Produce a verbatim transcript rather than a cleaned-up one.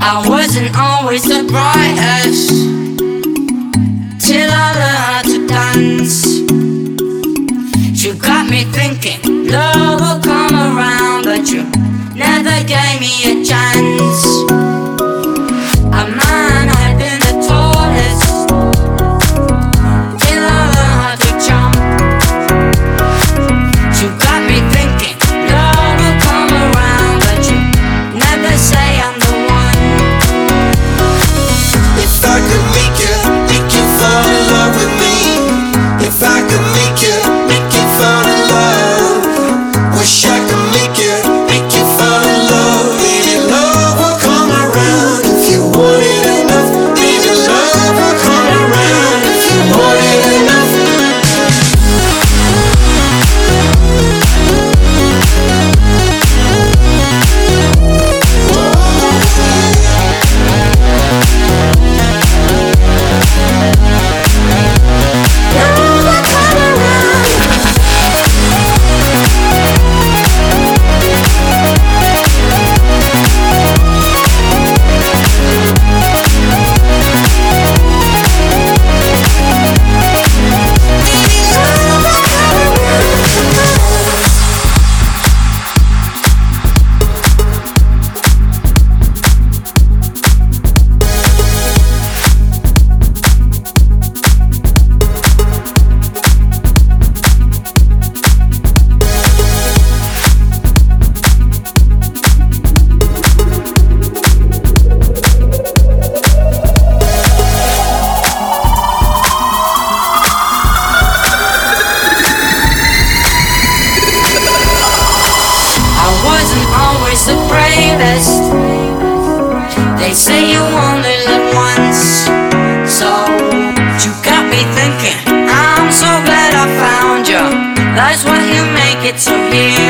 I wasn't always the brightest till I learned how to dance. You got me thinking love will come around, but you never gave me a chance. A man had been the tallest till I learned how to jump. You got me thinking love will come around, but you never say I'm the one. If I could make you, make you fall in love with me. If I could make you, make you fall in love. Wish I could make you, make you fall in love. Baby, love will come around if you want it enough. Baby, love will come around if you want it enough. The bravest. They say you only live once, so you got me thinking. I'm so glad I found you. That's why you make it so here.